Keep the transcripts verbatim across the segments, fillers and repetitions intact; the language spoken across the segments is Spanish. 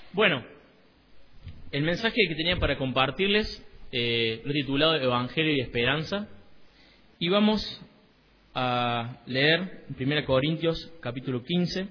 Bueno, el mensaje que tenía para compartirles eh, lo he titulado Evangelio y Esperanza, y vamos a leer en primera Corintios capítulo quince.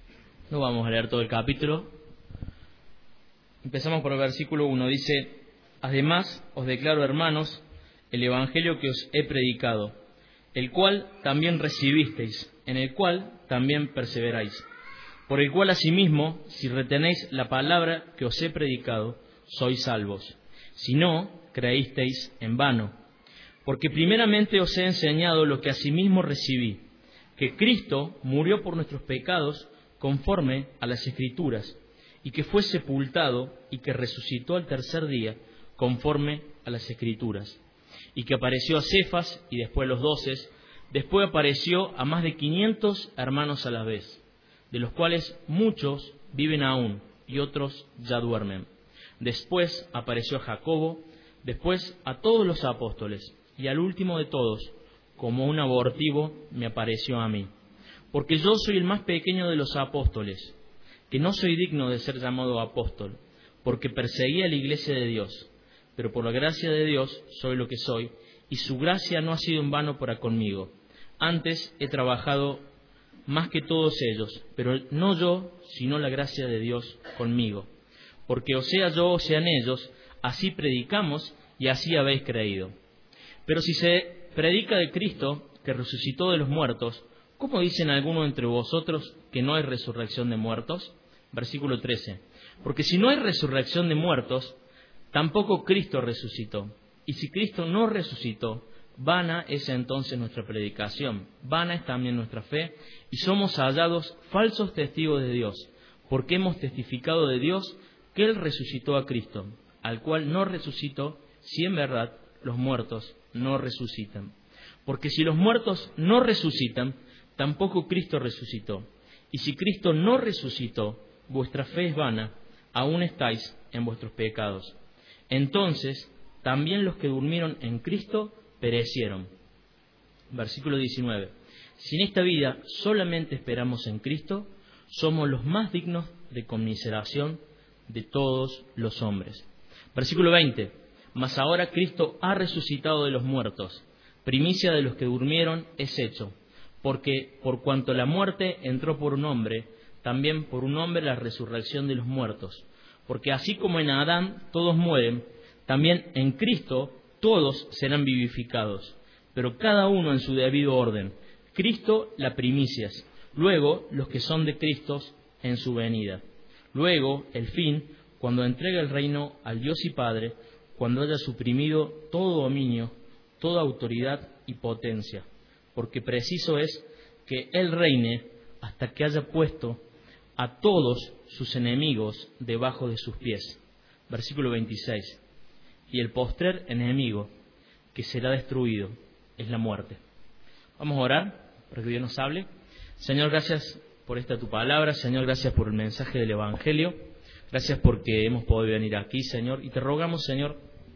No vamos a leer todo el capítulo. Empezamos por el versículo uno. Dice: además os declaro, hermanos, el Evangelio que os he predicado, el cual también recibisteis, en el cual también perseveráis, por el cual asimismo, si retenéis la palabra que os he predicado, sois salvos. Si no, creísteis en vano. Porque primeramente os he enseñado lo que asimismo recibí, que Cristo murió por nuestros pecados conforme a las Escrituras, y que fue sepultado y que resucitó al tercer día conforme a las Escrituras, y que apareció a Cefas y después a los doces, después apareció a más de quinientos hermanos a la vez, de los cuales muchos viven aún y otros ya duermen. Después apareció a Jacobo, después a todos los apóstoles, y al último de todos, como un abortivo, me apareció a mí. Porque yo soy el más pequeño de los apóstoles, que no soy digno de ser llamado apóstol, porque perseguía la iglesia de Dios. Pero por la gracia de Dios soy lo que soy, y su gracia no ha sido en vano para conmigo. Antes he trabajado más que todos ellos, pero no yo, sino la gracia de Dios conmigo. Porque o sea yo o sean ellos, así predicamos y así habéis creído. Pero si se predica de Cristo, que resucitó de los muertos, ¿cómo dicen algunos entre vosotros que no hay resurrección de muertos? Versículo trece. Porque si no hay resurrección de muertos, tampoco Cristo resucitó. Y si Cristo no resucitó, vana es entonces nuestra predicación, vana es también nuestra fe, y somos hallados falsos testigos de Dios, porque hemos testificado de Dios que Él resucitó a Cristo, al cual no resucitó, si en verdad los muertos no resucitan. Porque si los muertos no resucitan, tampoco Cristo resucitó. Y si Cristo no resucitó, vuestra fe es vana, aún estáis en vuestros pecados. Entonces, también los que durmieron en Cristo perecieron. Versículo diecinueve. Si en esta vida solamente esperamos en Cristo, somos los más dignos de conmiseración de todos los hombres. Versículo veinte. Mas ahora Cristo ha resucitado de los muertos, primicia de los que durmieron es hecho, porque por cuanto la muerte entró por un hombre, también por un hombre la resurrección de los muertos. Porque así como en Adán todos mueren, también en Cristo todos serán vivificados, pero cada uno en su debido orden. Cristo la primicias, luego los que son de Cristo en su venida. Luego el fin, cuando entregue el reino al Dios y Padre, cuando haya suprimido todo dominio, toda autoridad y potencia, porque preciso es que Él reine hasta que haya puesto a todos sus enemigos debajo de sus pies. Versículo veintiséis. Y el postrer enemigo que será destruido es la muerte. Vamos a orar para que Dios nos hable. Señor, gracias por esta tu palabra. Señor, gracias por el mensaje del Evangelio. Gracias porque hemos podido venir aquí, Señor. Y te rogamos, Señor,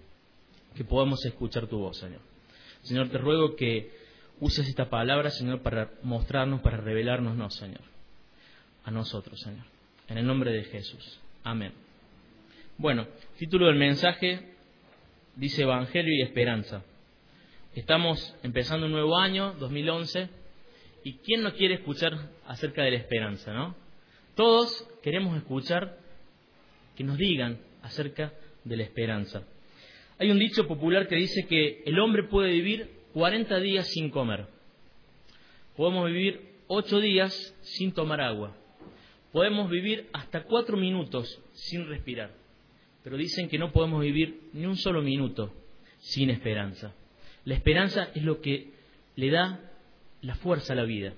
que podamos escuchar tu voz, Señor. Señor, te ruego que uses esta palabra, Señor, para mostrarnos, para revelarnos, no, Señor, a nosotros, Señor. En el nombre de Jesús. Amén. Bueno, título del mensaje dice Evangelio y Esperanza. Estamos empezando un nuevo año, dos mil once, y ¿quién no quiere escuchar acerca de la esperanza, no? Todos queremos escuchar que nos digan acerca de la esperanza. Hay un dicho popular que dice que el hombre puede vivir cuarenta días sin comer. Podemos vivir ocho días sin tomar agua. Podemos vivir hasta cuatro minutos sin respirar. Pero dicen que no podemos vivir ni un solo minuto sin esperanza. La esperanza es lo que le da la fuerza a la vida.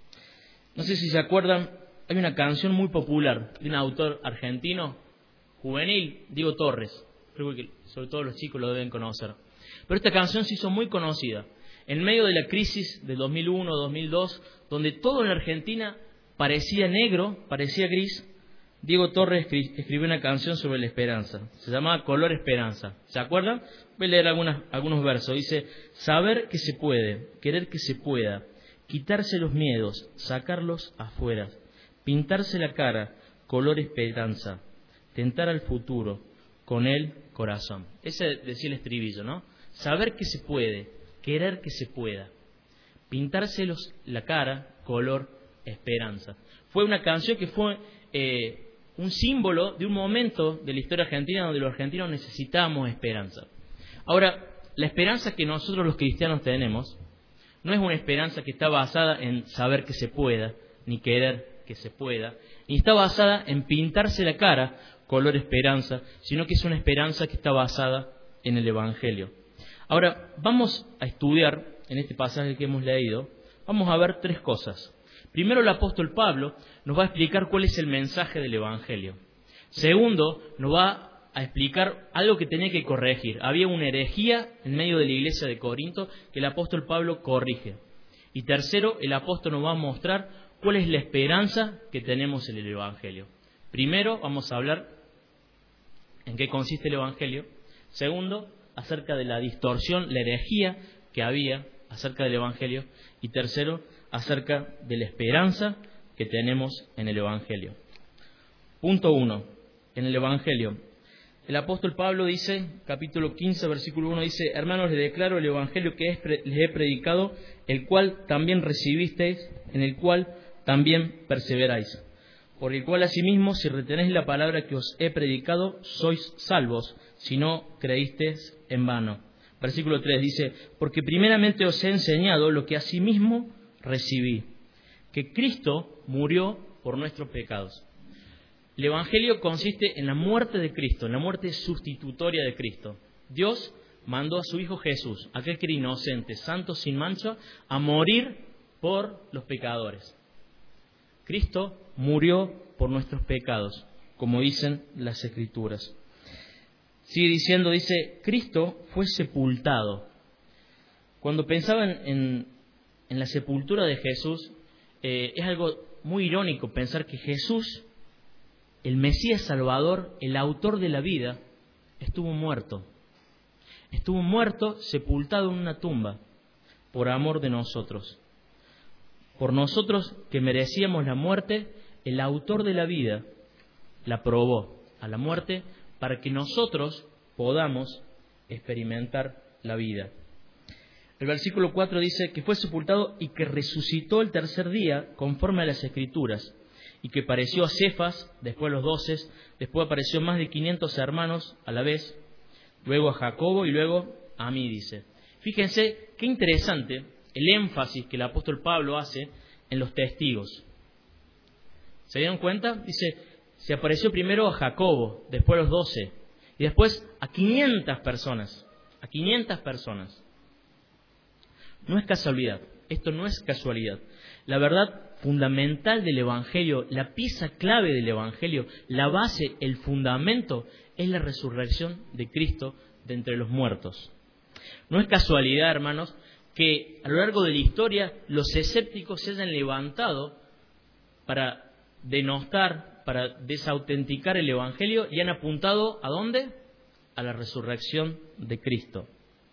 No sé si se acuerdan, hay una canción muy popular de un autor argentino, juvenil, Diego Torres. Creo que sobre todo los chicos lo deben conocer. Pero esta canción se hizo muy conocida. En medio de la crisis del dos mil uno, dos mil dos, donde todo en la Argentina parecía negro, parecía gris, Diego Torres escribió una canción sobre la esperanza. Se llamaba Color Esperanza. ¿Se acuerdan? Voy a leer algunas, algunos versos. Dice: saber que se puede, querer que se pueda, quitarse los miedos, sacarlos afuera, pintarse la cara, color esperanza, tentar al futuro con el corazón. Ese decía el estribillo, ¿no? Saber que se puede, querer que se pueda. Pintárselos la cara, color esperanza. Fue una canción que fue eh, un símbolo de un momento de la historia argentina donde los argentinos necesitamos esperanza. Ahora, la esperanza que nosotros los cristianos tenemos no es una esperanza que está basada en saber que se pueda, ni querer que se pueda, ni está basada en pintarse la cara color esperanza, sino que es una esperanza que está basada en el Evangelio. Ahora, vamos a estudiar en este pasaje que hemos leído, vamos a ver tres cosas. Primero, el apóstol Pablo nos va a explicar cuál es el mensaje del Evangelio. Segundo, nos va a explicar algo que tenía que corregir. Había una herejía en medio de la iglesia de Corinto que el apóstol Pablo corrige. Y tercero, el apóstol nos va a mostrar cuál es la esperanza que tenemos en el Evangelio. Primero, vamos a hablar en qué consiste el Evangelio. Segundo, acerca de la distorsión, la herejía que había acerca del Evangelio. Y tercero, acerca de la esperanza que tenemos en el Evangelio. Punto uno. En el Evangelio. El apóstol Pablo dice, capítulo quince, versículo uno, dice: hermanos, les declaro el Evangelio que les he predicado, el cual también recibisteis, en el cual también perseveráis. Por el cual asimismo, si retenéis la palabra que os he predicado, sois salvos, si no creísteis en vano. Versículo tres dice: porque primeramente os he enseñado lo que asimismo recibí, que Cristo murió por nuestros pecados. El Evangelio consiste en la muerte de Cristo, en la muerte sustitutoria de Cristo. Dios mandó a su Hijo Jesús, aquel que era inocente, santo, sin mancha, a morir por los pecadores. Cristo murió por nuestros pecados, como dicen las Escrituras. Sigue diciendo, dice, Cristo fue sepultado. Cuando pensaban en, en la sepultura de Jesús, eh, es algo muy irónico pensar que Jesús, el Mesías Salvador, el autor de la vida, estuvo muerto. Estuvo muerto, sepultado en una tumba, por amor de nosotros. Por nosotros que merecíamos la muerte, el autor de la vida la probó a la muerte para que nosotros podamos experimentar la vida. El versículo cuatro dice que fue sepultado y que resucitó el tercer día conforme a las Escrituras, y que pareció a Cefas, después a los doce, después apareció más de quinientos hermanos a la vez, luego a Jacobo y luego a mí, dice. Fíjense qué interesante el énfasis que el apóstol Pablo hace en los testigos. ¿Se dieron cuenta? Dice, se apareció primero a Jacobo, después a los doce, y después a quinientas personas. A quinientas personas. No es casualidad, esto no es casualidad. La verdad fundamental del Evangelio, la pieza clave del Evangelio, la base, el fundamento, es la resurrección de Cristo de entre los muertos. No es casualidad, hermanos, que a lo largo de la historia los escépticos se hayan levantado para denostar, para desautenticar el Evangelio y han apuntado ¿a dónde? A la resurrección de Cristo.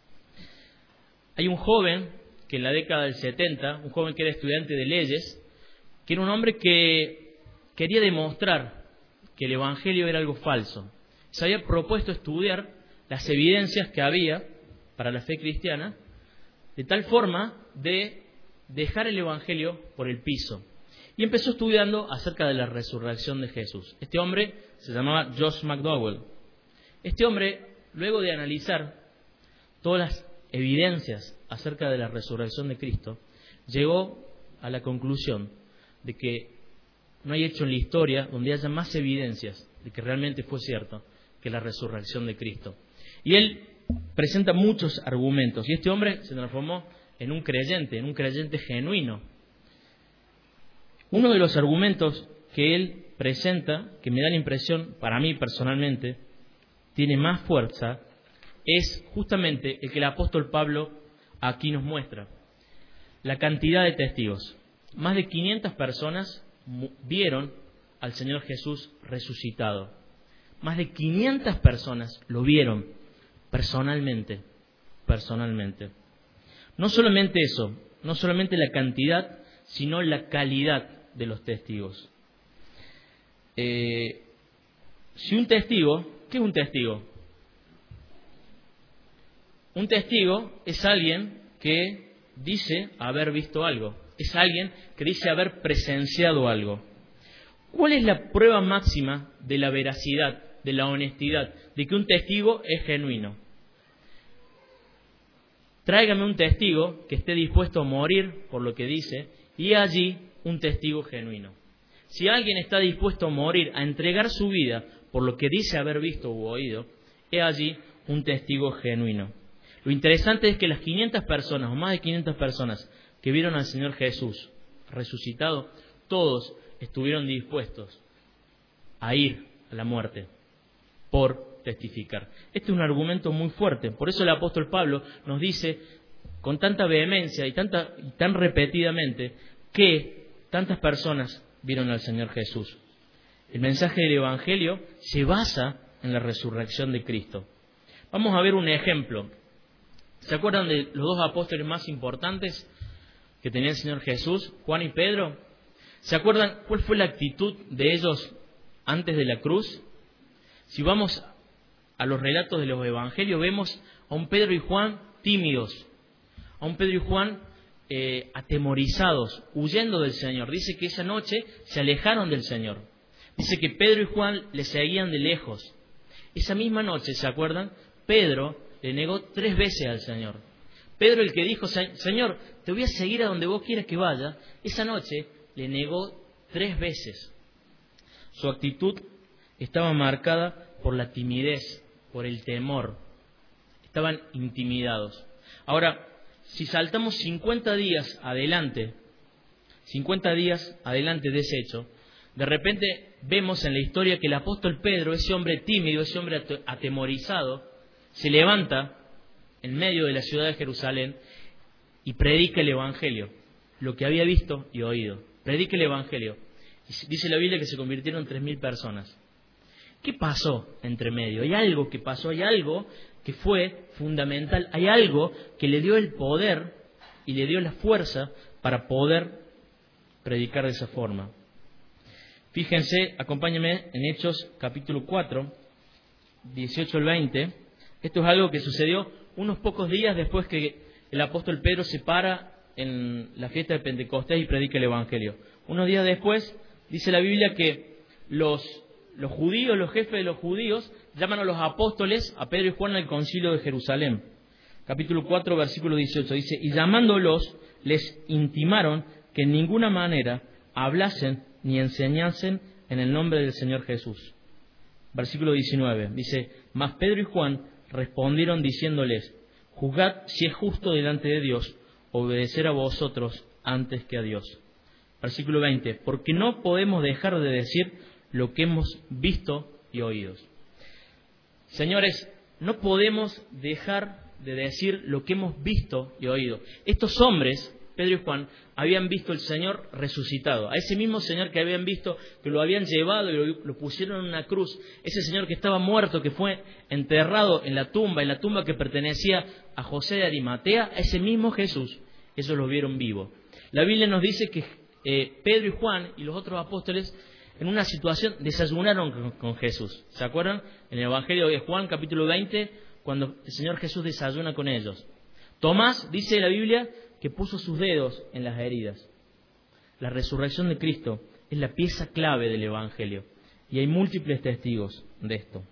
Hay un joven que en la década del setenta, un joven que era estudiante de leyes, que era un hombre que quería demostrar que el Evangelio era algo falso. Se había propuesto estudiar las evidencias que había para la fe cristiana, de tal forma de dejar el Evangelio por el piso. Y empezó estudiando acerca de la resurrección de Jesús. Este hombre se llamaba Josh McDowell. Este hombre, luego de analizar todas las evidencias acerca de la resurrección de Cristo, llegó a la conclusión de que no hay hecho en la historia donde haya más evidencias de que realmente fue cierto que la resurrección de Cristo. Y él presenta muchos argumentos, y este hombre se transformó en un creyente, en un creyente genuino. Uno de los argumentos que él presenta, que me da la impresión, para mí personalmente, tiene más fuerza, es justamente el que el apóstol Pablo aquí nos muestra. La cantidad de testigos. Más de quinientas personas vieron al Señor Jesús resucitado. Más de quinientas personas lo vieron personalmente, personalmente. No solamente eso, no solamente la cantidad, sino la calidad de los testigos. Eh, si un testigo, ¿qué es un testigo? Un testigo es alguien que dice haber visto algo, es alguien que dice haber presenciado algo. ¿Cuál es la prueba máxima de la veracidad, de la honestidad, de que un testigo es genuino? Tráigame un testigo que esté dispuesto a morir por lo que dice, y allí un testigo genuino. Si alguien está dispuesto a morir, a entregar su vida por lo que dice haber visto u oído, he allí un testigo genuino. Lo interesante es que las quinientas personas, o más de quinientas personas, que vieron al Señor Jesús resucitado, todos estuvieron dispuestos a ir a la muerte por testificar. Este es un argumento muy fuerte. Por eso el apóstol Pablo nos dice con tanta vehemencia y, tanta, y tan repetidamente que tantas personas vieron al Señor Jesús. El mensaje del Evangelio se basa en la resurrección de Cristo. Vamos a ver un ejemplo. ¿Se acuerdan de los dos apóstoles más importantes que tenía el Señor Jesús, Juan y Pedro? ¿Se acuerdan cuál fue la actitud de ellos antes de la cruz? Si vamos a los relatos de los evangelios, vemos a un Pedro y Juan tímidos, a un Pedro y Juan eh, atemorizados, huyendo del Señor. Dice que esa noche se alejaron del Señor. Dice que Pedro y Juan le seguían de lejos. Esa misma noche, ¿se acuerdan? Pedro le negó tres veces al Señor. Pedro, el que dijo, Señor, te voy a seguir a donde vos quieras que vaya, esa noche le negó tres veces. Su actitud estaba marcada por la timidez, por el temor. Estaban intimidados. Ahora, si saltamos cincuenta días adelante, cincuenta días adelante de ese hecho, de repente vemos en la historia que el apóstol Pedro, ese hombre tímido, ese hombre atemorizado, se levanta en medio de la ciudad de Jerusalén y predica el Evangelio, lo que había visto y oído. Predica el Evangelio. Dice la Biblia que se convirtieron tres mil personas. ¿Qué pasó entre medio? Hay algo que pasó, hay algo que fue fundamental, hay algo que le dio el poder y le dio la fuerza para poder predicar de esa forma. Fíjense, acompáñenme en Hechos capítulo cuatro, dieciocho al veinte. Esto es algo que sucedió unos pocos días después que el apóstol Pedro se para en la fiesta de Pentecostés y predica el Evangelio. Unos días después, dice la Biblia que los, los judíos, los jefes de los judíos, llaman a los apóstoles, a Pedro y Juan, al concilio de Jerusalén. Capítulo cuatro, versículo dieciocho, dice, y llamándolos, les intimaron que en ninguna manera hablasen ni enseñasen en el nombre del Señor Jesús. Versículo diecinueve, dice, mas Pedro y Juan respondieron diciéndoles, juzgad si es justo delante de Dios obedecer a vosotros antes que a Dios. Versículo veinte, porque no podemos dejar de decir lo que hemos visto y oído. Señores, no podemos dejar de decir lo que hemos visto y oído. Estos hombres, Pedro y Juan, habían visto al Señor resucitado. A ese mismo Señor que habían visto, que lo habían llevado y lo, lo pusieron en una cruz. Ese Señor que estaba muerto, que fue enterrado en la tumba, en la tumba que pertenecía a José de Arimatea. A ese mismo Jesús, ellos lo vieron vivo. La Biblia nos dice que eh, Pedro y Juan y los otros apóstoles, en una situación, desayunaron con, con Jesús. ¿Se acuerdan? En el Evangelio de Juan, capítulo veinte, cuando el Señor Jesús desayuna con ellos. Tomás, dice la Biblia, que puso sus dedos en las heridas. La resurrección de Cristo es la pieza clave del Evangelio. Y hay múltiples testigos de esto.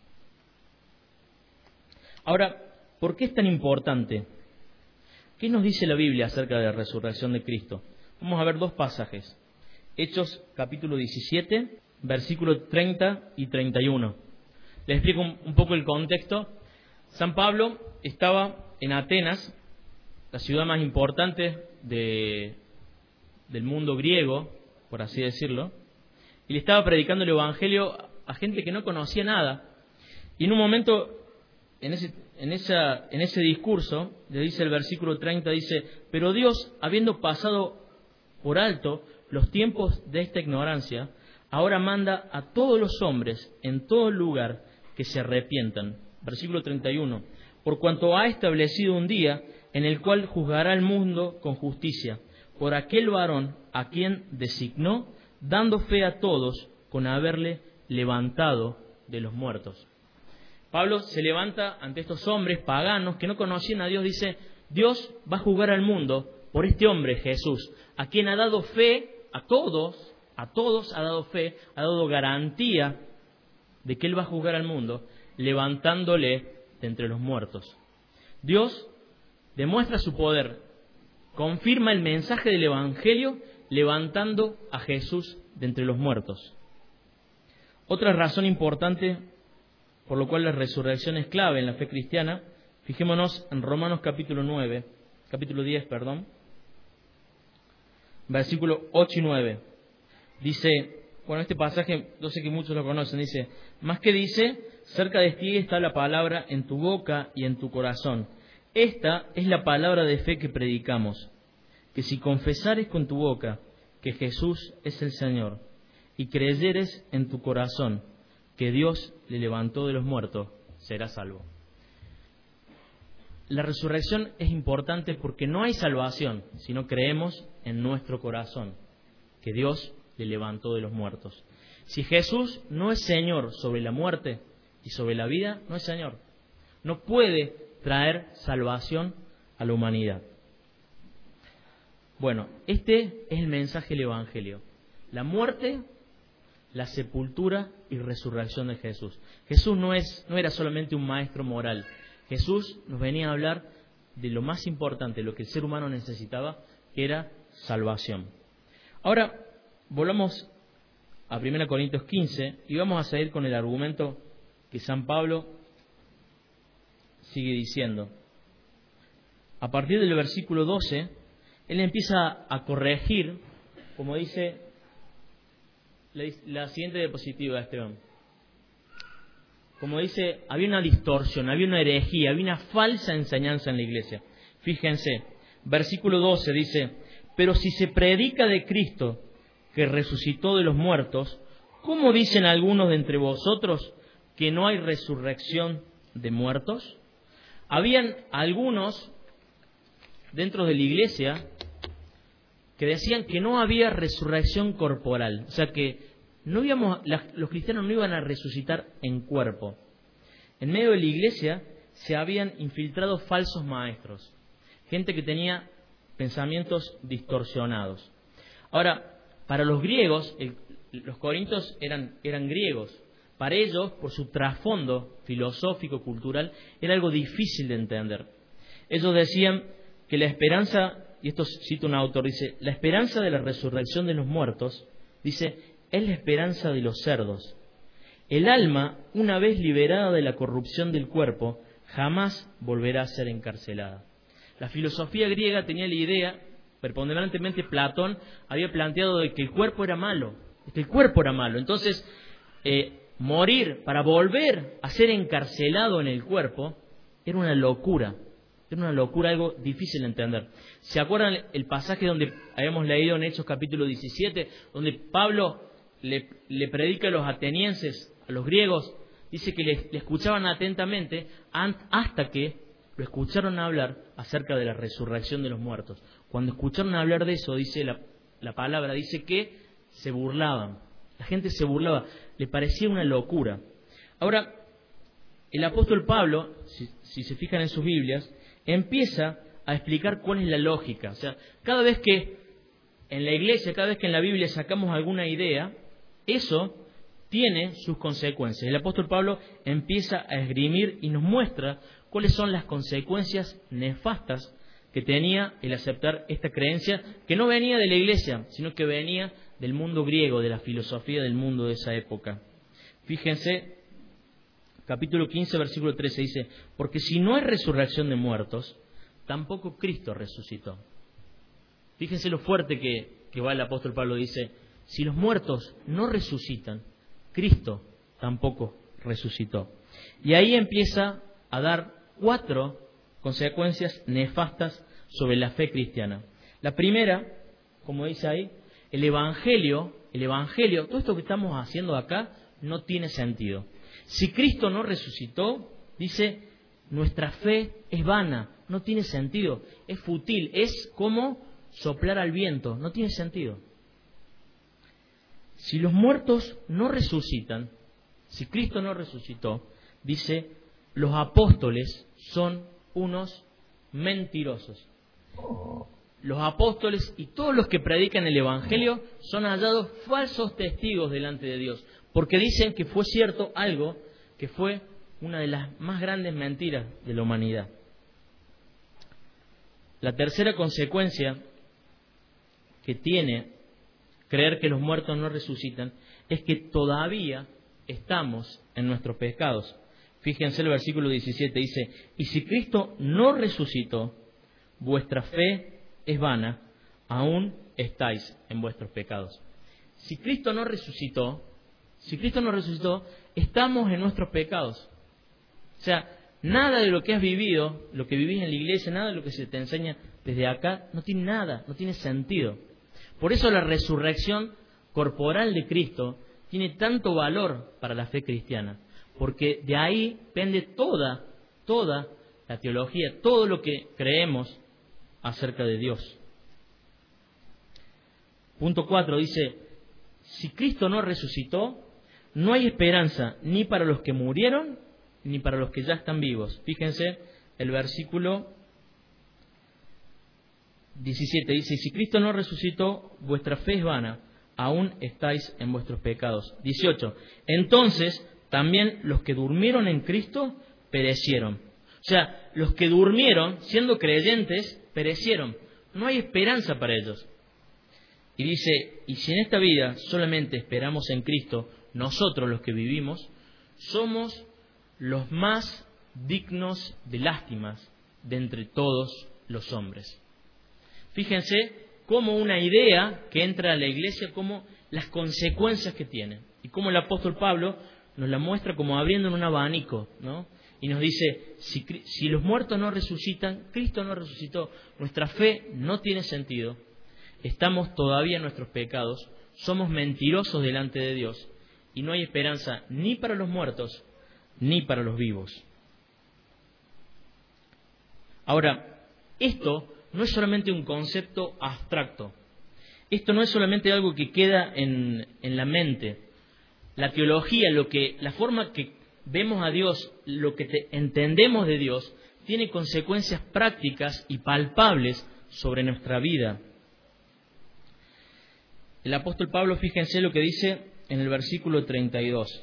Ahora, ¿por qué es tan importante? ¿Qué nos dice la Biblia acerca de la resurrección de Cristo? Vamos a ver dos pasajes. Hechos capítulo diecisiete, versículos treinta y treinta y uno. Les explico un, un poco el contexto. San Pablo estaba en Atenas, la ciudad más importante de, del mundo griego, por así decirlo, y le estaba predicando el Evangelio a gente que no conocía nada. Y en un momento, en ese, en esa, en ese discurso, le dice el versículo treinta, dice, pero Dios, habiendo pasado por alto los tiempos de esta ignorancia, ahora manda a todos los hombres en todo lugar que se arrepientan. Versículo treinta y uno, por cuanto ha establecido un día en el cual juzgará al mundo con justicia, por aquel varón a quien designó, dando fe a todos con haberle levantado de los muertos. Pablo se levanta ante estos hombres paganos que no conocían a Dios. Dice, Dios va a juzgar al mundo por este hombre Jesús, a quien ha dado fe a todos, a todos ha dado fe, ha dado garantía de que Él va a juzgar al mundo, levantándole de entre los muertos. Dios demuestra su poder, confirma el mensaje del Evangelio, levantando a Jesús de entre los muertos. Otra razón importante por lo cual la resurrección es clave en la fe cristiana, fijémonos en Romanos capítulo nueve, capítulo diez, perdón, versículo ocho y nueve. Dice, bueno, este pasaje, yo sé que muchos lo conocen, dice, más que dice, cerca de ti está la palabra en tu boca y en tu corazón. Esta es la palabra de fe que predicamos, que si confesares con tu boca que Jesús es el Señor y creyeres en tu corazón que Dios le levantó de los muertos, serás salvo. La resurrección es importante porque no hay salvación si no creemos en nuestro corazón que Dios le levantó de los muertos. Si Jesús no es Señor sobre la muerte y sobre la vida, no es Señor. No puede traer salvación a la humanidad. Bueno, este es el mensaje del Evangelio. La muerte, la sepultura y resurrección de Jesús. Jesús no es, no era solamente un maestro moral. Jesús nos venía a hablar de lo más importante, lo que el ser humano necesitaba, que era salvación. Ahora, volvamos a primera Corintios quince y vamos a seguir con el argumento que San Pablo sigue diciendo. A partir del versículo doce, él empieza a corregir, como dice la, la siguiente diapositiva, Esteban. Como dice, había una distorsión, había una herejía, había una falsa enseñanza en la iglesia. Fíjense, versículo doce dice, pero si se predica de Cristo que resucitó de los muertos, ¿cómo dicen algunos de entre vosotros que no hay resurrección de muertos? Habían algunos dentro de la iglesia que decían que no había resurrección corporal, o sea que no íbamos, los cristianos no iban a resucitar en cuerpo. En medio de la iglesia se habían infiltrado falsos maestros, gente que tenía pensamientos distorsionados. Ahora, para los griegos, el, los corintios eran, eran griegos. Para ellos, por su trasfondo filosófico, cultural, era algo difícil de entender. Ellos decían que la esperanza, y esto cita un autor, dice, la esperanza de la resurrección de los muertos, dice, es la esperanza de los cerdos. El alma, una vez liberada de la corrupción del cuerpo, jamás volverá a ser encarcelada. La filosofía griega tenía la idea, preponderantemente Platón había planteado de que el cuerpo era malo, que el cuerpo era malo. Entonces, eh, morir para volver a ser encarcelado en el cuerpo era una locura. Era una locura, algo difícil de entender. ¿Se acuerdan el pasaje donde habíamos leído en Hechos capítulo diecisiete, donde Pablo le, le predica a los atenienses, a los griegos? Dice que le, le escuchaban atentamente hasta que lo escucharon hablar acerca de la resurrección de los muertos. Cuando escucharon hablar de eso, dice la, la palabra, dice que se burlaban. La gente se burlaba, le parecía una locura. Ahora, el apóstol Pablo, si, si se fijan en sus Biblias, empieza a explicar cuál es la lógica. O sea, cada vez que en la iglesia, cada vez que en la Biblia sacamos alguna idea, eso tiene sus consecuencias. El apóstol Pablo empieza a esgrimir y nos muestra cuáles son las consecuencias nefastas que tenía el aceptar esta creencia, que no venía de la iglesia, sino que venía del mundo griego, de la filosofía del mundo de esa época. Fíjense, capítulo quince, versículo trece, dice, porque si no hay resurrección de muertos, tampoco Cristo resucitó. Fíjense lo fuerte que, que va el apóstol Pablo, dice, si los muertos no resucitan, Cristo tampoco resucitó. Y ahí empieza a dar cuatro consecuencias nefastas sobre la fe cristiana. La primera, como dice ahí, el Evangelio, el Evangelio, todo esto que estamos haciendo acá no tiene sentido. Si Cristo no resucitó, dice, nuestra fe es vana, no tiene sentido, es fútil, es como soplar al viento, no tiene sentido. Si los muertos no resucitan, si Cristo no resucitó, dice, los apóstoles son unos mentirosos. Los apóstoles y todos los que predican el Evangelio son hallados falsos testigos delante de Dios, porque dicen que fue cierto algo que fue una de las más grandes mentiras de la humanidad. La tercera consecuencia que tiene creer que los muertos no resucitan es que todavía estamos en nuestros pecados. Fíjense el versículo diecisiete, dice, y si Cristo no resucitó, vuestra fe es vana, aún estáis en vuestros pecados. Si Cristo no resucitó, si Cristo no resucitó, estamos en nuestros pecados. O sea, nada de lo que has vivido, lo que vivís en la iglesia, nada de lo que se te enseña desde acá, no tiene nada, no tiene sentido. Por eso la resurrección corporal de Cristo tiene tanto valor para la fe cristiana, porque de ahí pende toda, toda la teología, todo lo que creemos acerca de Dios. Punto cuatro dice, si Cristo no resucitó, no hay esperanza ni para los que murieron, ni para los que ya están vivos. Fíjense el versículo diecisiete, dice, si Cristo no resucitó, vuestra fe es vana, aún estáis en vuestros pecados. dieciocho, entonces también los que durmieron en Cristo perecieron. O sea, los que durmieron, siendo creyentes, perecieron. No hay esperanza para ellos. Y dice, y si en esta vida solamente esperamos en Cristo, nosotros los que vivimos, somos los más dignos de lástimas de entre todos los hombres. Fíjense cómo una idea que entra a la iglesia, cómo las consecuencias que tiene. Y cómo el apóstol Pablo nos la muestra como abriendo en un abanico, ¿no? Y nos dice, si, si los muertos no resucitan, Cristo no resucitó, nuestra fe no tiene sentido, estamos todavía en nuestros pecados, somos mentirosos delante de Dios y no hay esperanza ni para los muertos ni para los vivos. Ahora, esto no es solamente un concepto abstracto, esto no es solamente algo que queda en, en la mente. La teología, lo que, la forma que vemos a Dios, lo que te, entendemos de Dios, tiene consecuencias prácticas y palpables sobre nuestra vida. El apóstol Pablo, fíjense lo que dice en el versículo treinta y dos.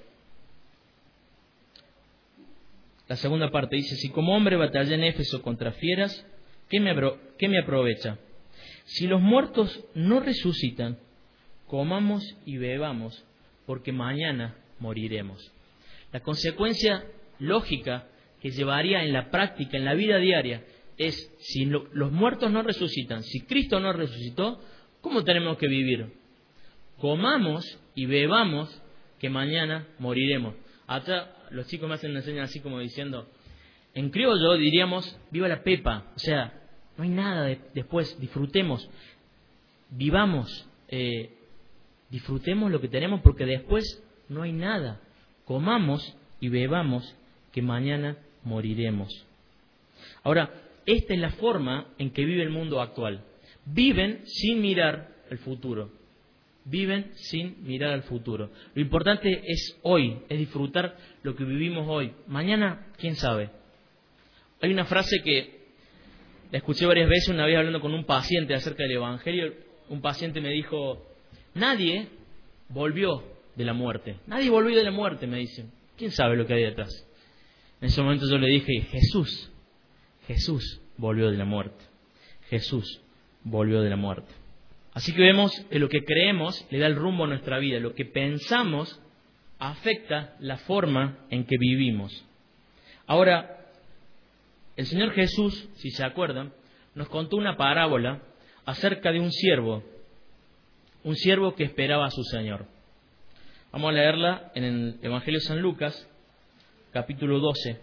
La segunda parte dice, si como hombre batallé en Éfeso contra fieras, ¿qué me, apro- qué me aprovecha? Si los muertos no resucitan, comamos y bebamos, porque mañana moriremos. La consecuencia lógica que llevaría en la práctica, en la vida diaria, es si lo, los muertos no resucitan, si Cristo no resucitó, ¿cómo tenemos que vivir? Comamos y bebamos, que mañana moriremos. Acá los chicos me hacen una señal así como diciendo, en criollo diríamos, viva la pepa, o sea, no hay nada de, después, disfrutemos, vivamos, eh, disfrutemos lo que tenemos porque después no hay nada. Comamos y bebamos, que mañana moriremos. Ahora, esta es la forma en que vive el mundo actual. Viven sin mirar el futuro. Viven sin mirar al futuro. Lo importante es hoy, es disfrutar lo que vivimos hoy. Mañana, quién sabe. Hay una frase que la escuché varias veces una vez hablando con un paciente acerca del Evangelio. Un paciente me dijo, nadie volvió de la muerte. Nadie volvió de la muerte, me dicen. ¿Quién sabe lo que hay detrás? En ese momento yo le dije, Jesús, Jesús volvió de la muerte. Jesús volvió de la muerte. Así que vemos que lo que creemos le da el rumbo a nuestra vida. Lo que pensamos afecta la forma en que vivimos. Ahora, el Señor Jesús, si se acuerdan, nos contó una parábola acerca de un siervo. Un siervo que esperaba a su Señor. Vamos a leerla en el Evangelio de San Lucas, capítulo doce.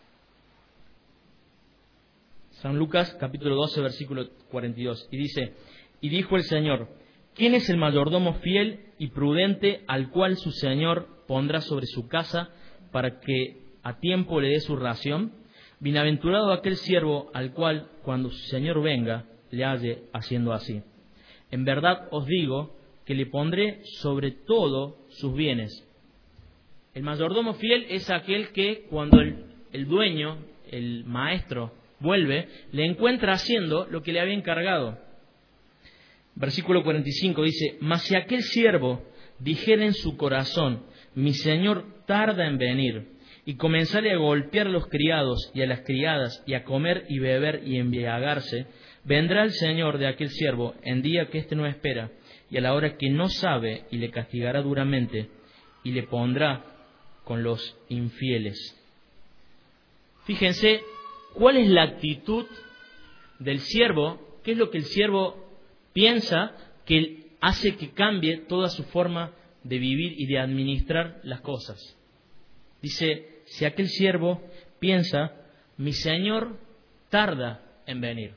San Lucas, capítulo doce, versículo cuarenta y dos. Y dice, y dijo el Señor, ¿quién es el mayordomo fiel y prudente al cual su Señor pondrá sobre su casa para que a tiempo le dé su ración? Bienaventurado aquel siervo al cual, cuando su Señor venga, le halle haciendo así. En verdad os digo que le pondré sobre todo sus bienes. El mayordomo fiel es aquel que cuando el, el dueño, el maestro, vuelve, le encuentra haciendo lo que le había encargado. Versículo cuarenta y cinco dice: mas si aquel siervo dijera en su corazón, mi señor tarda en venir, y comenzare a golpear a los criados y a las criadas, y a comer y beber y embriagarse, vendrá el señor de aquel siervo en día que éste no espera, y a la hora que no sabe, y le castigará duramente, y le pondrá con los infieles. Fíjense cuál es la actitud del siervo, qué es lo que el siervo piensa que hace que cambie toda su forma de vivir y de administrar las cosas. Dice, si aquel siervo piensa, mi señor tarda en venir.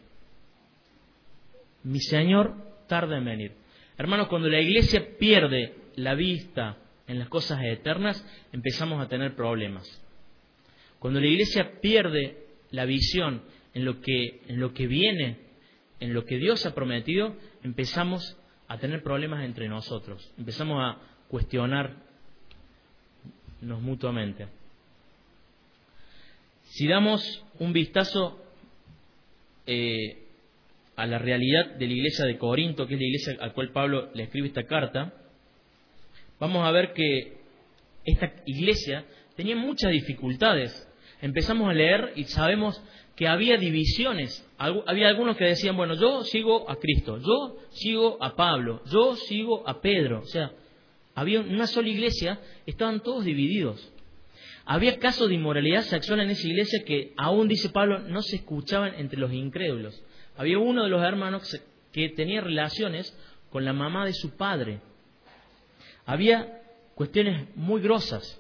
Mi señor tarda en venir. Hermanos, cuando la iglesia pierde la vista en las cosas eternas, empezamos a tener problemas. Cuando la iglesia pierde la visión en lo que, en lo que viene, en lo que Dios ha prometido, empezamos a tener problemas entre nosotros. Empezamos a cuestionarnos mutuamente. Si damos un vistazo eh, a la realidad de la iglesia de Corinto, que es la iglesia a la cual Pablo le escribe esta carta, vamos a ver que esta iglesia tenía muchas dificultades. Empezamos a leer y sabemos que había divisiones. Había algunos que decían, bueno, yo sigo a Cristo, yo sigo a Pablo, yo sigo a Pedro. O sea, había una sola iglesia, estaban todos divididos. Había casos de inmoralidad sexual en esa iglesia que, aún dice Pablo, no se escuchaban entre los incrédulos. Había uno de los hermanos que tenía relaciones con la mamá de su padre. Había cuestiones muy grosas.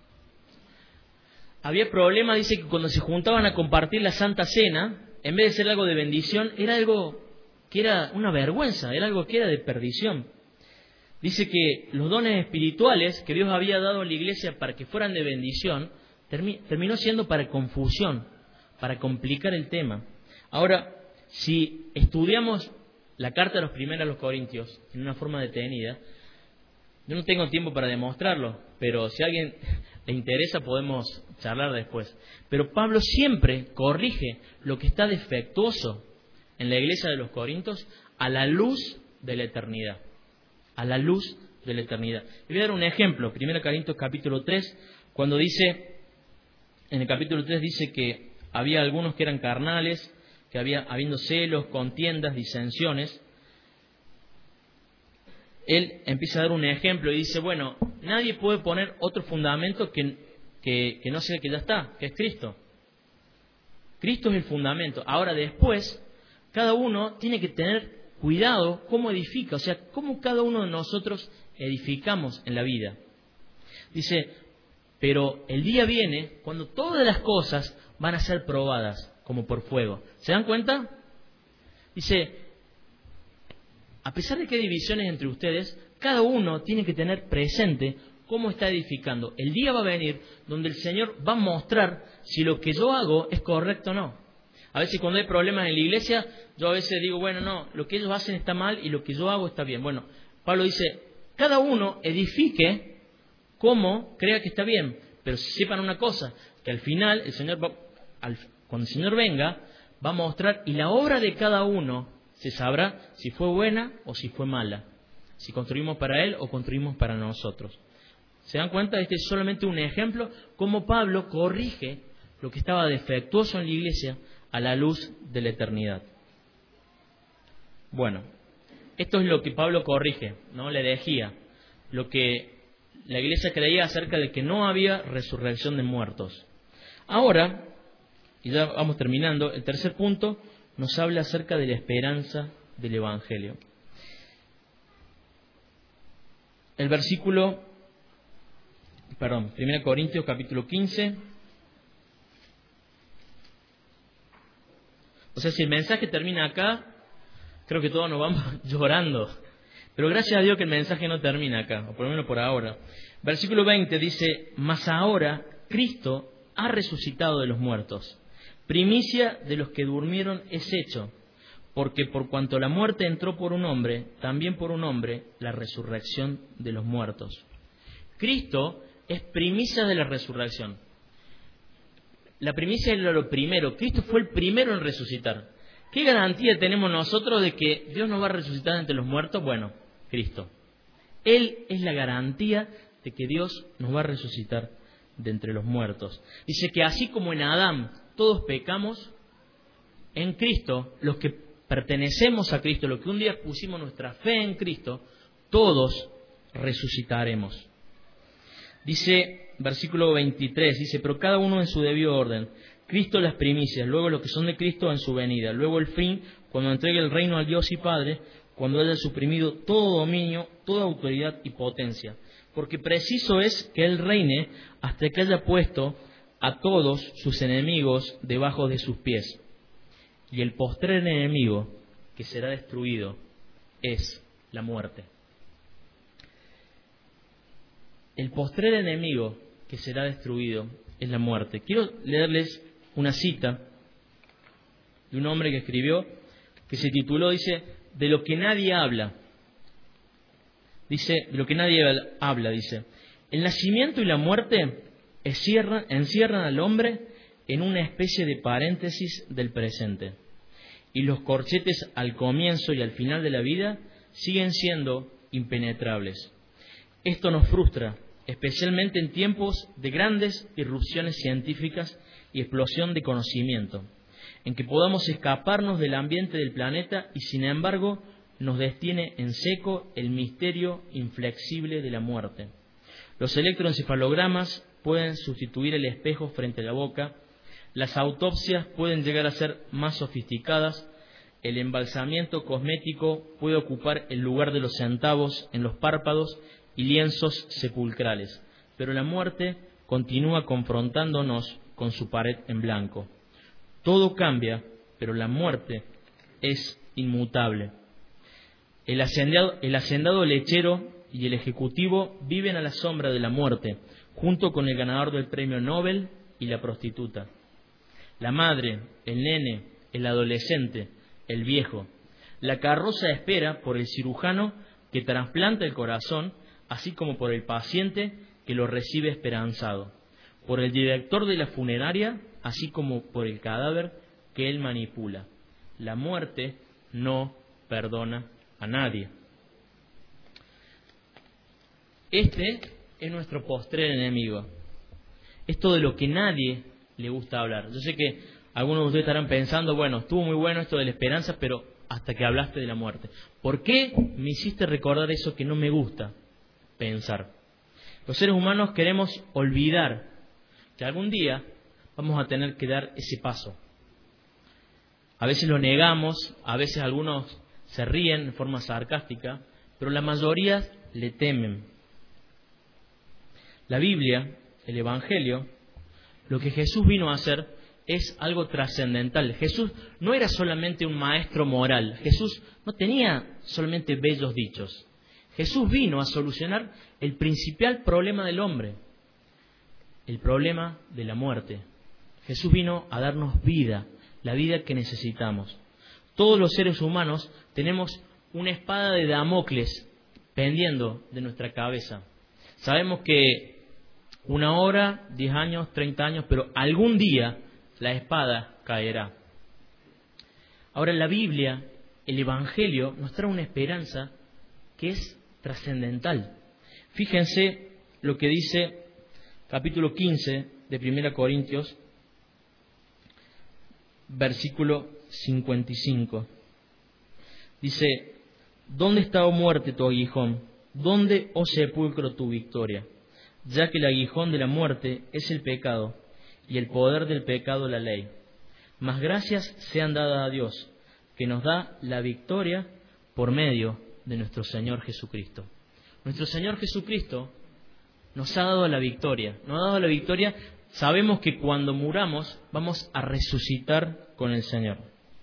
Había problemas, dice que cuando se juntaban a compartir la Santa Cena, en vez de ser algo de bendición, era algo que era una vergüenza, era algo que era de perdición. Dice que los dones espirituales que Dios había dado a la iglesia para que fueran de bendición, termi- terminó siendo para confusión, para complicar el tema. Ahora, si estudiamos la carta de los primeros a los Corintios en una forma detenida, yo no tengo tiempo para demostrarlo, pero si a alguien le interesa podemos charlar después. Pero Pablo siempre corrige lo que está defectuoso en la iglesia de los Corintios a la luz de la eternidad. A la luz de la eternidad. Le voy a dar un ejemplo. primero Corintios capítulo tres, cuando dice, en el capítulo tres dice que había algunos que eran carnales, que había habiendo celos, contiendas, disensiones. Él empieza a dar un ejemplo y dice, bueno, nadie puede poner otro fundamento que, que, que no sea el que ya está, que es Cristo. Cristo es el fundamento. Ahora después, cada uno tiene que tener cuidado cómo edifica, o sea, cómo cada uno de nosotros edificamos en la vida. Dice, pero el día viene cuando todas las cosas van a ser probadas como por fuego. ¿Se dan cuenta? Dice, a pesar de que hay divisiones entre ustedes, cada uno tiene que tener presente cómo está edificando. El día va a venir donde el Señor va a mostrar si lo que yo hago es correcto o no. A veces cuando hay problemas en la iglesia, yo a veces digo, bueno, no, lo que ellos hacen está mal y lo que yo hago está bien. Bueno, Pablo dice, cada uno edifique como crea que está bien, pero sepan una cosa, que al final, el Señor va, al, cuando el Señor venga, va a mostrar y la obra de cada uno se sabrá si fue buena o si fue mala, si construimos para Él o construimos para nosotros. ¿Se dan cuenta? Este es solamente un ejemplo cómo Pablo corrige lo que estaba defectuoso en la iglesia a la luz de la eternidad. Bueno, esto es lo que Pablo corrige, ¿no? La herejía, lo que la iglesia creía acerca de que no había resurrección de muertos. Ahora, y ya vamos terminando, el tercer punto nos habla acerca de la esperanza del Evangelio. El versículo, perdón, primero Corintios capítulo quince. O sea, si el mensaje termina acá, creo que todos nos vamos llorando. Pero gracias a Dios que el mensaje no termina acá, o por lo menos por ahora. Versículo veinte dice, mas ahora Cristo ha resucitado de los muertos. Primicia de los que durmieron es hecho, porque por cuanto la muerte entró por un hombre, también por un hombre la resurrección de los muertos. Cristo es primicia de la resurrección. La primicia era lo primero. Cristo fue el primero en resucitar. ¿Qué garantía tenemos nosotros de que Dios nos va a resucitar entre los muertos? Bueno, Cristo. Él es la garantía de que Dios nos va a resucitar de entre los muertos. Dice que así como en Adán todos pecamos, en Cristo, los que pertenecemos a Cristo, los que un día pusimos nuestra fe en Cristo, todos resucitaremos. Dice, versículo veintitrés, dice, pero cada uno en su debido orden. Cristo las primicias, luego los que son de Cristo en su venida, luego el fin, cuando entregue el reino al Dios y Padre, cuando haya suprimido todo dominio, toda autoridad y potencia. Porque preciso es que Él reine hasta que haya puesto a todos sus enemigos debajo de sus pies. Y el postrer enemigo que será destruido es la muerte. El postrer enemigo que será destruido es la muerte. Quiero leerles una cita de un hombre que escribió, que se tituló, dice, de lo que nadie habla. Dice, de lo que nadie habla, dice, el nacimiento y la muerte encierran, encierran al hombre en una especie de paréntesis del presente. Y los corchetes al comienzo y al final de la vida siguen siendo impenetrables. Esto nos frustra, especialmente en tiempos de grandes irrupciones científicas y explosión de conocimiento, en que podamos escaparnos del ambiente del planeta y sin embargo nos detiene en seco el misterio inflexible de la muerte. Los electroencefalogramas pueden sustituir el espejo frente a la boca, las autopsias pueden llegar a ser más sofisticadas, el embalsamiento cosmético puede ocupar el lugar de los centavos en los párpados y lienzos sepulcrales, pero la muerte continúa confrontándonos con su pared en blanco. Todo cambia, pero la muerte es inmutable. El hacendado, el hacendado lechero y el ejecutivo viven a la sombra de la muerte, junto con el ganador del premio Nobel y la prostituta. La madre, el nene, el adolescente, el viejo. La carroza espera por el cirujano que trasplanta el corazón, así como por el paciente que lo recibe esperanzado, por el director de la funeraria, así como por el cadáver que él manipula. La muerte no perdona a nadie. Este es nuestro postrer enemigo. Esto de lo que nadie le gusta hablar. Yo sé que algunos de ustedes estarán pensando, bueno, estuvo muy bueno esto de la esperanza, pero hasta que hablaste de la muerte. ¿Por qué me hiciste recordar eso que no me gusta pensar? Los seres humanos queremos olvidar que algún día vamos a tener que dar ese paso. A veces lo negamos, a veces algunos se ríen de forma sarcástica, pero la mayoría le temen. La Biblia, el Evangelio, lo que Jesús vino a hacer es algo trascendental. Jesús no era solamente un maestro moral. Jesús no tenía solamente bellos dichos. Jesús vino a solucionar el principal problema del hombre, el problema de la muerte. Jesús vino a darnos vida, la vida que necesitamos. Todos los seres humanos tenemos una espada de Damocles pendiendo de nuestra cabeza. Sabemos que una hora, diez años, treinta años, pero algún día la espada caerá. Ahora la Biblia, el Evangelio, nos trae una esperanza que es trascendental. Fíjense lo que dice capítulo quince de Primera Corintios, versículo cincuenta y cinco. Dice, ¿dónde está, oh muerte, tu aguijón? ¿Dónde, oh sepulcro, tu victoria? Ya que el aguijón de la muerte es el pecado, y el poder del pecado la ley. Mas gracias sean dadas a Dios, que nos da la victoria por medio de nuestro Señor Jesucristo. Nuestro Señor Jesucristo nos ha dado la victoria. Nos ha dado la victoria. Sabemos que cuando muramos vamos a resucitar con el Señor.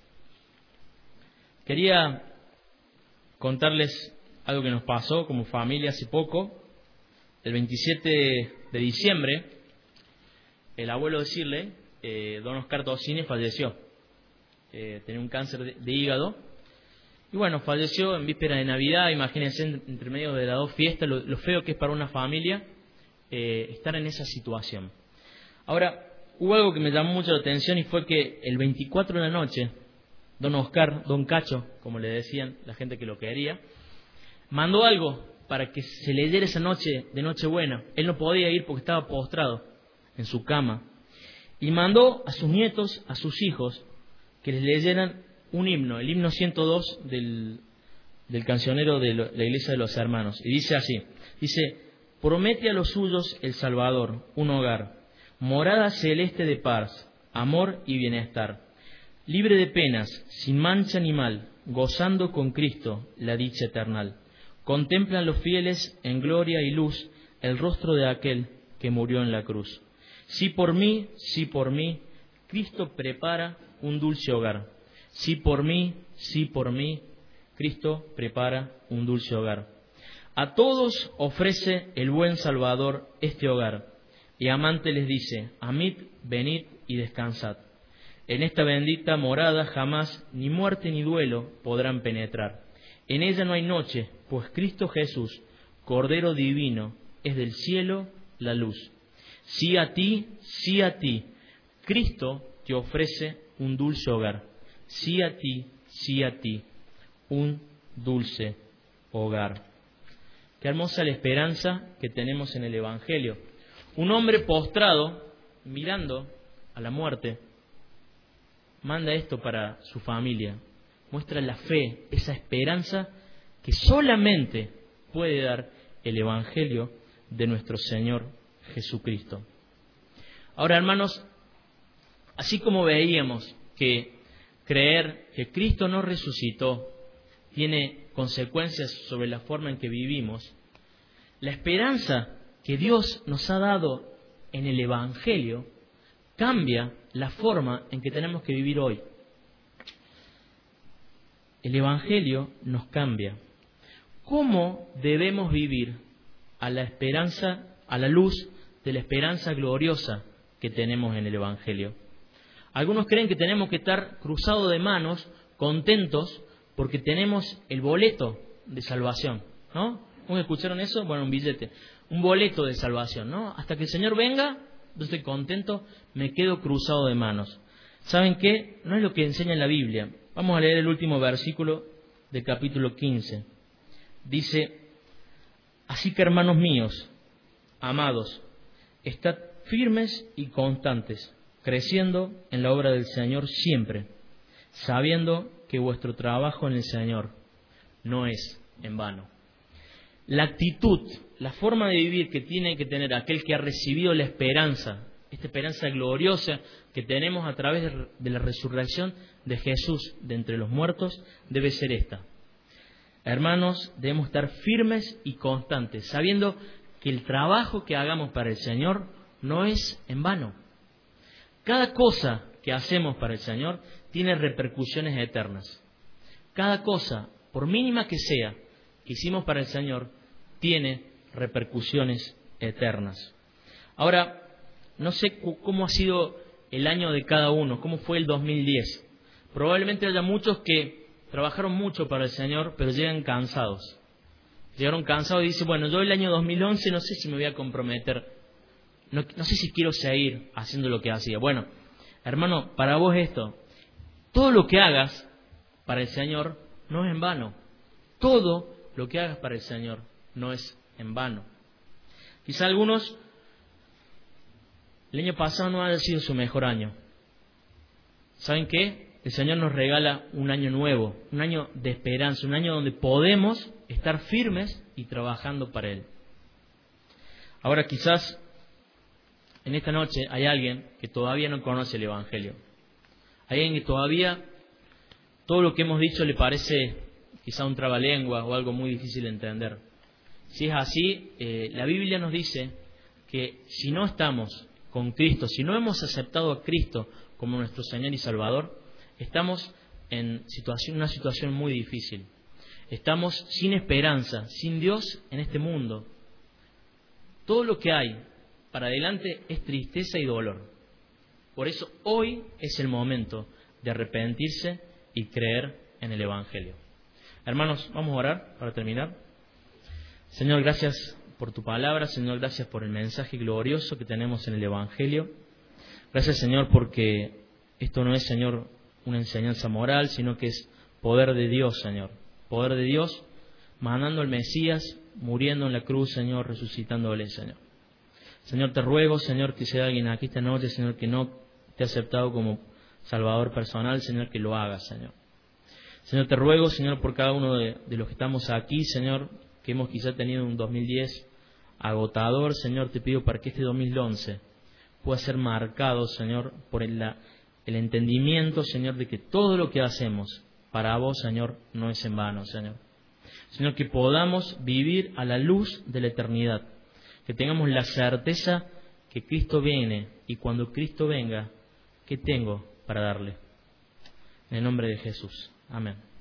Quería contarles algo que nos pasó como familia hace poco. El veintisiete de diciembre, el abuelo de Shirley, eh, don Oscar Tocini, falleció. Eh, tenía un cáncer de, de hígado. Y bueno, falleció en víspera de Navidad. Imagínense, entre medio de las dos fiestas, lo, lo feo que es para una familia eh, estar en esa situación. Ahora, hubo algo que me llamó mucho la atención y fue que el veinticuatro de la noche, don Oscar, don Cacho, como le decían la gente que lo quería, mandó algo para que se leyera esa noche de Nochebuena. Él no podía ir porque estaba postrado en su cama. Y mandó a sus nietos, a sus hijos, que les leyeran un himno, el himno ciento dos del, del cancionero de la Iglesia de los Hermanos. Y dice así, dice: promete a los suyos el Salvador un hogar, morada celeste de paz, amor y bienestar, libre de penas, sin mancha ni mal, gozando con Cristo la dicha eternal. Contemplan los fieles en gloria y luz el rostro de aquel que murió en la cruz. Sí por mí, sí por mí, Cristo prepara un dulce hogar. Sí por mí, sí por mí, Cristo prepara un dulce hogar. A todos ofrece el buen Salvador este hogar, y amante les dice: amid, venid y descansad. En esta bendita morada jamás ni muerte ni duelo podrán penetrar. En ella no hay noche, pues Cristo Jesús, Cordero Divino, es del cielo la luz. Sí a ti, sí a ti, Cristo te ofrece un dulce hogar. Sí a ti, sí a ti, un dulce hogar. Qué hermosa la esperanza que tenemos en el Evangelio. Un hombre postrado, mirando a la muerte, manda esto para su familia. Muestra la fe, esa esperanza que solamente puede dar el Evangelio de nuestro Señor Jesucristo. Ahora, hermanos, así como veíamos que creer que Cristo no resucitó tiene consecuencias sobre la forma en que vivimos, la esperanza que Dios nos ha dado en el Evangelio cambia la forma en que tenemos que vivir hoy. El Evangelio nos cambia. ¿Cómo debemos vivir a la esperanza, a la luz de la esperanza gloriosa que tenemos en el Evangelio? Algunos creen que tenemos que estar cruzados de manos, contentos, porque tenemos el boleto de salvación, ¿no? ¿Cómo escucharon eso? Bueno, un billete, un boleto de salvación, ¿no? Hasta que el Señor venga, yo estoy contento, me quedo cruzado de manos. ¿Saben qué? No es lo que enseña en la Biblia. Vamos a leer el último versículo del capítulo quince. Dice: así que, hermanos míos, amados, estad firmes y constantes, creciendo en la obra del Señor siempre, sabiendo que vuestro trabajo en el Señor no es en vano. La actitud, la forma de vivir que tiene que tener aquel que ha recibido la esperanza, esta esperanza gloriosa que tenemos a través de la resurrección de Jesús de entre los muertos, debe ser esta. Hermanos, debemos estar firmes y constantes, sabiendo que el trabajo que hagamos para el Señor no es en vano. Cada cosa que hacemos para el Señor tiene repercusiones eternas. Cada cosa, por mínima que sea, que hicimos para el Señor, tiene repercusiones eternas. Ahora, no sé cómo ha sido el año de cada uno, cómo fue el dos mil diez. Probablemente haya muchos que trabajaron mucho para el Señor, pero llegan cansados. Llegaron cansados y dicen: bueno, yo el año dos mil once no sé si me voy a comprometer, no, no sé si quiero seguir haciendo lo que hacía. Bueno, hermano, para vos esto, todo lo que hagas para el Señor no es en vano. Todo lo que hagas para el Señor no es en vano. Quizá algunos, el año pasado no haya sido su mejor año. ¿Saben qué? El Señor nos regala un año nuevo, un año de esperanza, un año donde podemos estar firmes y trabajando para Él. Ahora, quizás en esta noche hay alguien que todavía no conoce el Evangelio. Hay alguien que todavía todo lo que hemos dicho le parece quizá un trabalengua o algo muy difícil de entender. Si es así, eh, la Biblia nos dice que si no estamos con Cristo, si no hemos aceptado a Cristo como nuestro Señor y Salvador, estamos en situación, una situación muy difícil. Estamos sin esperanza, sin Dios en este mundo. Todo lo que hay para adelante es tristeza y dolor. Por eso hoy es el momento de arrepentirse y creer en el Evangelio. Hermanos, vamos a orar para terminar. Señor, gracias por tu palabra, Señor, gracias por el mensaje glorioso que tenemos en el Evangelio. Gracias, Señor, porque esto no es, Señor, una enseñanza moral, sino que es poder de Dios, Señor. Poder de Dios mandando al Mesías, muriendo en la cruz, Señor, resucitándole, Señor. Señor, te ruego, Señor, que si hay alguien aquí esta noche, Señor, que no te ha aceptado como Salvador personal, Señor, que lo haga, Señor. Señor, te ruego, Señor, por cada uno de, de los que estamos aquí, Señor, que hemos quizá tenido un dos mil diez agotador, Señor, te pido para que este dos mil once pueda ser marcado, Señor, por el, la, el entendimiento, Señor, de que todo lo que hacemos para vos, Señor, no es en vano, Señor. Señor, que podamos vivir a la luz de la eternidad, que tengamos la certeza que Cristo viene, y cuando Cristo venga, ¿qué tengo para darle? En el nombre de Jesús. Amén.